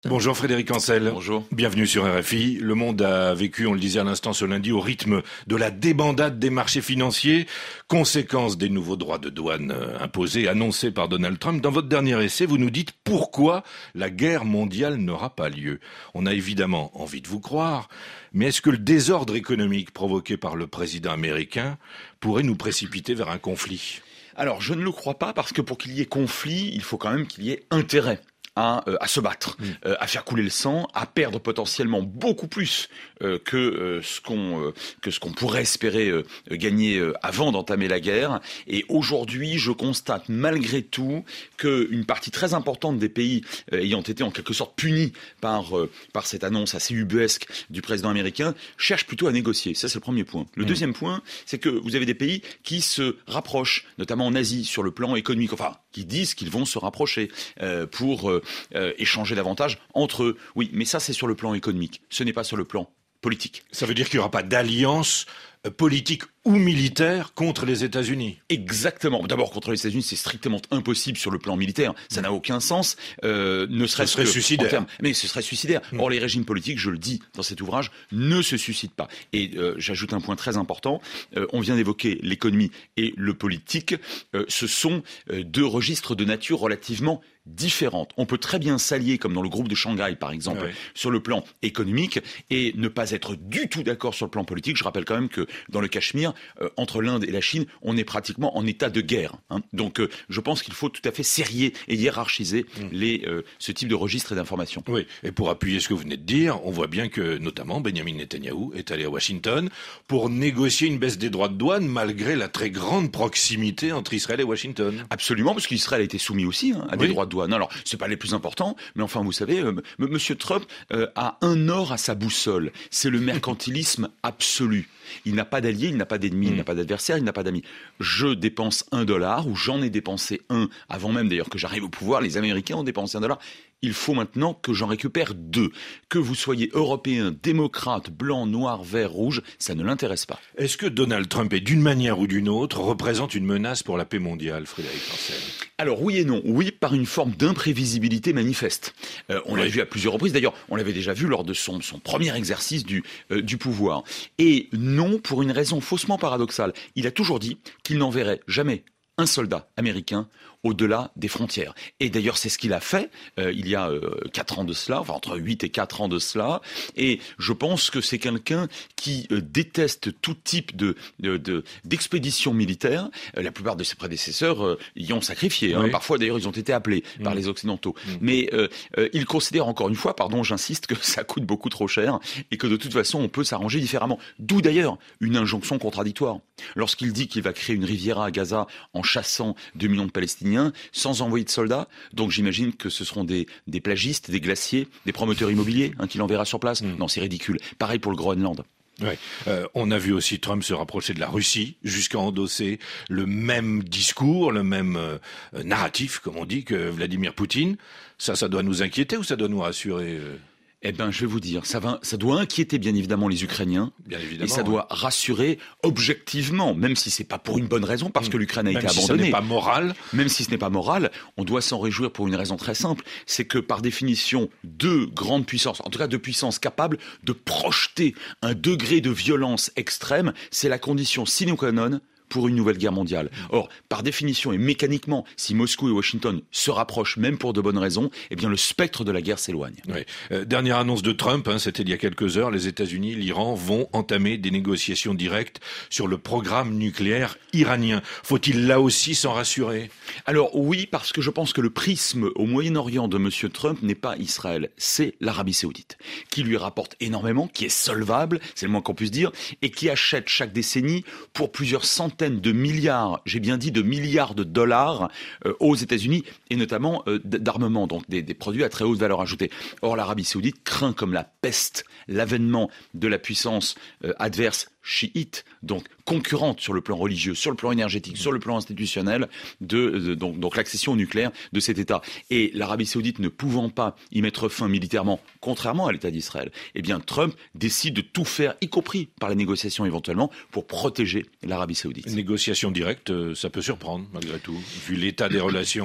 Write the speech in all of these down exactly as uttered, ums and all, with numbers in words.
Bonjour Frédéric Ancel. Bonjour. Bienvenue sur R F I. Le monde a vécu, on le disait à l'instant ce lundi, au rythme de la débandade des marchés financiers, conséquence des nouveaux droits de douane imposés, annoncés par Donald Trump. Dans votre dernier essai, vous nous dites pourquoi la guerre mondiale n'aura pas lieu. On a évidemment envie de vous croire, mais est-ce que le désordre économique provoqué par le président américain pourrait nous précipiter vers un conflit ? Alors, je ne le crois pas, parce que pour qu'il y ait conflit, il faut quand même qu'il y ait intérêt. À, euh, à se battre, mmh. euh, à faire couler le sang, à perdre potentiellement beaucoup plus euh, que euh, ce qu'on euh, que ce qu'on pourrait espérer euh, gagner euh, avant d'entamer la guerre. Et aujourd'hui, je constate malgré tout qu'une partie très importante des pays euh, ayant été en quelque sorte punis par euh, par cette annonce assez ubuesque du président américain cherchent plutôt à négocier. Ça, c'est le premier point. Le mmh. deuxième point, c'est que vous avez des pays qui se rapprochent, notamment en Asie, sur le plan économique, enfin, qui disent qu'ils vont se rapprocher euh, pour euh, Euh, échanger davantage entre eux. Oui, mais ça, c'est sur le plan économique. Ce n'est pas sur le plan politique. Ça veut dire qu'il n'y aura pas d'alliance politique ou militaire contre les États-Unis. Exactement. D'abord, contre les États-Unis, c'est strictement impossible sur le plan militaire. Ça n'a aucun sens. Euh, ne serait-ce ce serait que suicidaire. En termes, mais ce serait suicidaire. Mmh. Or, les régimes politiques, je le dis dans cet ouvrage, ne se suicident pas. Et euh, j'ajoute un point très important. Euh, on vient d'évoquer l'économie et le politique. Euh, ce sont euh, deux registres de nature relativement différentes. On peut très bien s'allier, comme dans le groupe de Shanghai, par exemple, ouais. sur le plan économique, et ne pas être du tout d'accord sur le plan politique. Je rappelle quand même que dans le Cachemire, euh, entre l'Inde et la Chine, on est pratiquement en état de guerre. Hein. Donc, euh, je pense qu'il faut tout à fait serrer et hiérarchiser mmh. les, euh, ce type de registre et d'informations. Oui, et pour appuyer ce que vous venez de dire, on voit bien que, notamment, Benjamin Netanyahou est allé à Washington pour négocier une baisse des droits de douane, malgré la très grande proximité entre Israël et Washington. Absolument, parce qu'Israël a été soumis aussi hein, à oui. des droits de douane. Alors, c'est pas les plus importants, mais enfin, vous savez, euh, M. Monsieur Trump euh, a un or à sa boussole. C'est le mercantilisme absolu. Il n'a pas d'alliés, il n'a pas d'ennemis, mmh. il n'a pas d'adversaires, il n'a pas d'amis. Je dépense un dollar, ou j'en ai dépensé un, avant même d'ailleurs que j'arrive au pouvoir, les Américains ont dépensé un dollar. Il faut maintenant que j'en récupère deux. Que vous soyez européen, démocrate, blanc, noir, vert, rouge, ça ne l'intéresse pas. Est-ce que Donald Trump, est d'une manière ou d'une autre, représente une menace pour la paix mondiale, Frédéric Ancel ? Alors oui et non. Oui, par une forme d'imprévisibilité manifeste. Euh, on oui. l'a vu à plusieurs reprises. D'ailleurs, on l'avait déjà vu lors de son, son premier exercice du, euh, du pouvoir. Et non, pour une raison faussement paradoxale. Il a toujours dit qu'il n'enverrait jamais un soldat américain au-delà des frontières. Et d'ailleurs, c'est ce qu'il a fait euh, il y a euh, quatre ans de cela, enfin entre huit et quatre ans de cela. Et je pense que c'est quelqu'un qui euh, déteste tout type de, de, de d'expédition militaire. Euh, la plupart de ses prédécesseurs euh, y ont sacrifié. Hein. Oui. Parfois, d'ailleurs, ils ont été appelés mmh. par les Occidentaux. Mmh. Mais euh, euh, il considère encore une fois, pardon, j'insiste, que ça coûte beaucoup trop cher et que de toute façon, on peut s'arranger différemment. D'où d'ailleurs une injonction contradictoire. Lorsqu'il dit qu'il va créer une riviera à Gaza en chassant deux millions de Palestiniens, sans envoyer de soldats. Donc j'imagine que ce seront des, des plagistes, des glaciers, des promoteurs immobiliers hein, qu'il enverra sur place. Mmh. Non, c'est ridicule. Pareil pour le Groenland. Ouais. Euh, on a vu aussi Trump se rapprocher de la Russie jusqu'à endosser le même discours, le même euh, narratif, comme on dit, que Vladimir Poutine. Ça, ça doit nous inquiéter ou ça doit nous rassurer euh... Eh ben, je vais vous dire, ça va, ça doit inquiéter bien évidemment les Ukrainiens, bien évidemment, et ça ouais. doit rassurer objectivement, même si c'est pas pour une bonne raison, parce que l'Ukraine a même été si abandonnée. Ce n'est pas moral. Même si ce n'est pas moral, on doit s'en réjouir pour une raison très simple, c'est que par définition, deux grandes puissances, en tout cas deux puissances capables de projeter un degré de violence extrême, c'est la condition sine qua non pour une nouvelle guerre mondiale. Or, par définition et mécaniquement, si Moscou et Washington se rapprochent, même pour de bonnes raisons, eh bien le spectre de la guerre s'éloigne. Oui. Euh, dernière annonce de Trump, hein, c'était il y a quelques heures, les États-Unis, l'Iran vont entamer des négociations directes sur le programme nucléaire iranien. Faut-il là aussi s'en rassurer ? Alors oui, parce que je pense que le prisme au Moyen-Orient de M. Trump n'est pas Israël, c'est l'Arabie Saoudite, qui lui rapporte énormément, qui est solvable, c'est le moins qu'on puisse dire, et qui achète chaque décennie pour plusieurs centaines de milliards, j'ai bien dit de milliards de dollars euh, aux États-Unis et notamment euh, d'armement, donc des, des produits à très haute valeur ajoutée. Or, l'Arabie Saoudite craint comme la peste l'avènement de la puissance euh, adverse chiite, donc concurrente sur le plan religieux, sur le plan énergétique, sur le plan institutionnel, de, de donc, donc l'accession au nucléaire de cet État. Et l'Arabie Saoudite ne pouvant pas y mettre fin militairement, contrairement à l'État d'Israël, eh bien Trump décide de tout faire, y compris par les négociations éventuellement, pour protéger l'Arabie Saoudite. Une négociation directe, ça peut surprendre malgré tout, vu l'état des relations.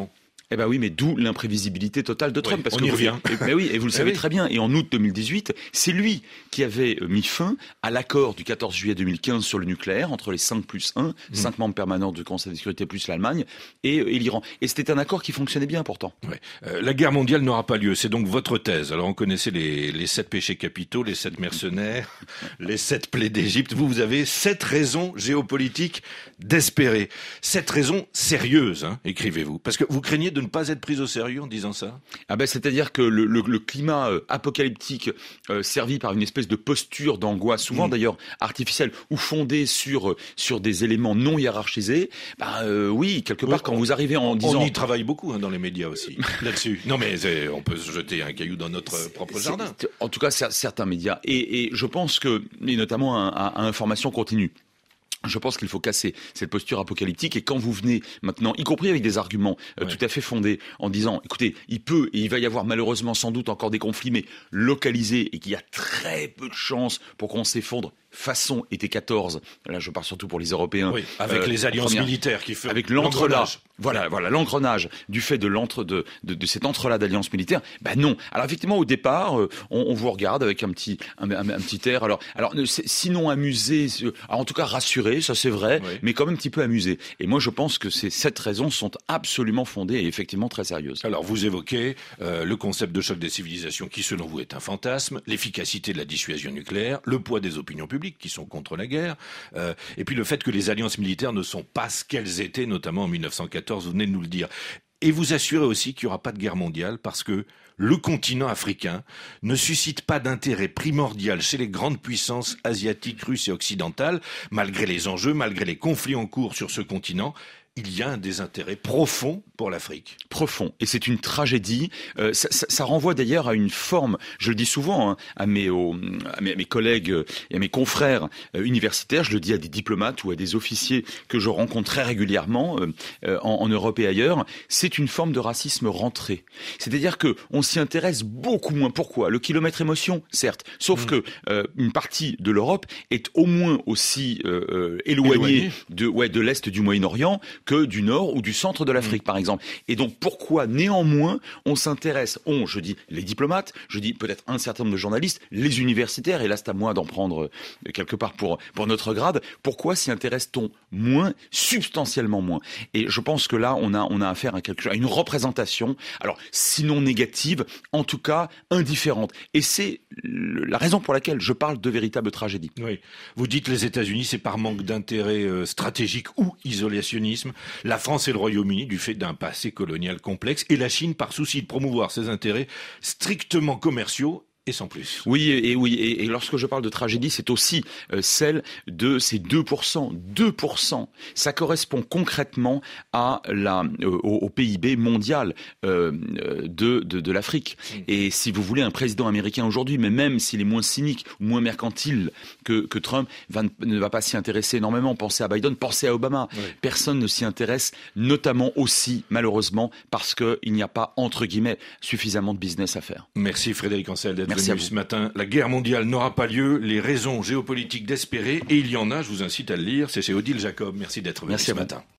Eh ben oui, mais d'où l'imprévisibilité totale de Trump. Oui, parce on que y vous, revient. Et, ben oui, et vous le savez oui. très bien. Et en août deux mille dix-huit, c'est lui qui avait mis fin à l'accord du quatorze juillet deux mille quinze sur le nucléaire entre les cinq plus un, mmh. cinq membres permanents du Conseil de sécurité plus l'Allemagne et, et l'Iran. Et c'était un accord qui fonctionnait bien pourtant. Ouais. Euh, la guerre mondiale n'aura pas lieu. C'est donc votre thèse. Alors on connaissait les, les sept péchés capitaux, les sept mercenaires, les sept plaies d'Égypte. Vous, vous avez sept raisons géopolitiques d'espérer. Sept raisons sérieuses, hein, écrivez-vous. Parce que vous craignez de ne pas être pris au sérieux en disant ça? Ah ben, c'est-à-dire que le, le, le climat euh, apocalyptique euh, servi par une espèce de posture d'angoisse, souvent mmh. d'ailleurs artificielle, ou fondée sur, euh, sur des éléments non hiérarchisés, ben euh, oui, quelque part, oui, quand on, vous arrivez en disant... On y travaille beaucoup hein, dans les médias aussi, là-dessus. Non mais on peut se jeter un caillou dans notre c'est, propre jardin. En tout cas, certains médias. Et, et je pense que, et notamment à, à, à Information Continue, je pense qu'il faut casser cette posture apocalyptique et quand vous venez maintenant, y compris avec des arguments euh, ouais. tout à fait fondés, en disant, écoutez, il peut et il va y avoir malheureusement sans doute encore des conflits, mais localisés et qu'il y a très peu de chances pour qu'on s'effondre façon été quatorze, là je parle surtout pour les Européens. Oui, avec euh, les alliances première, militaires qui font avec l'engrenage. Voilà, voilà, l'engrenage du fait de l'entre de, de, de cet entrelac d'alliances militaires. Ben non. Alors effectivement, au départ, euh, on, on vous regarde avec un petit, un, un, un petit air. Alors, alors sinon amusé, en tout cas rassuré, ça c'est vrai, oui. mais quand même un petit peu amusé. Et moi, je pense que ces sept raisons sont absolument fondées et effectivement très sérieuses. Alors, vous évoquez euh, le concept de choc des civilisations, qui selon vous est un fantasme, l'efficacité de la dissuasion nucléaire, le poids des opinions publiques qui sont contre la guerre, euh, et puis le fait que les alliances militaires ne sont pas ce qu'elles étaient, notamment en mille neuf cent quatorze, vous venez de nous le dire. Et vous assurez aussi qu'il n'y aura pas de guerre mondiale parce que le continent africain ne suscite pas d'intérêt primordial chez les grandes puissances asiatiques, russes et occidentales, malgré les enjeux, malgré les conflits en cours sur ce continent. Il y a un désintérêt profond pour l'Afrique. Profond. Et c'est une tragédie. Euh, ça, ça, ça renvoie d'ailleurs à une forme, je le dis souvent hein, à, mes, aux, à, mes, à mes collègues et à mes confrères euh, universitaires, je le dis à des diplomates ou à des officiers que je rencontre très régulièrement euh, euh, en, en Europe et ailleurs, c'est une forme de racisme rentré. C'est-à-dire qu'on s'y intéresse beaucoup moins. Pourquoi ? Le kilomètre émotion, certes. Sauf mmh. que euh, une partie de l'Europe est au moins aussi euh, euh, éloignée Éloigné. de, ouais, de l'Est du Moyen-Orient que du nord ou du centre de l'Afrique, mmh. par exemple. Et donc, pourquoi, néanmoins, on s'intéresse, on, je dis les diplomates, je dis peut-être un certain nombre de journalistes, les universitaires, et là, c'est à moi d'en prendre euh, quelque part pour, pour notre grade, pourquoi s'y intéresse-t-on moins, substantiellement moins ? Et je pense que là, on a, on a affaire à quelque chose, à une représentation, alors, sinon négative, en tout cas, indifférente. Et c'est la raison pour laquelle je parle de véritable tragédie. Oui. Vous dites les États-Unis, c'est par manque d'intérêt euh, stratégique ou isolationnisme. La France et le Royaume-Uni du fait d'un passé colonial complexe et la Chine par souci de promouvoir ses intérêts strictement commerciaux et sans plus. Oui, et, et oui, et, et lorsque je parle de tragédie, c'est aussi euh, celle de ces deux pour cent. deux pour cent, ça correspond concrètement à la, euh, au, au P I B mondial euh, de, de, de l'Afrique. Mmh. Et si vous voulez, un président américain aujourd'hui, mais même s'il est moins cynique ou moins mercantile que, que Trump, va, ne va pas s'y intéresser énormément. Pensez à Biden, pensez à Obama. Oui. Personne ne s'y intéresse, notamment aussi, malheureusement, parce qu'il n'y a pas, entre guillemets, suffisamment de business à faire. Merci Frédéric Ancel d'être Merci venu ce matin. La guerre mondiale n'aura pas lieu, les raisons géopolitiques d'espérer, et il y en a, je vous incite à le lire, c'est chez Odile Jacob. Merci d'être venu Merci ce matin.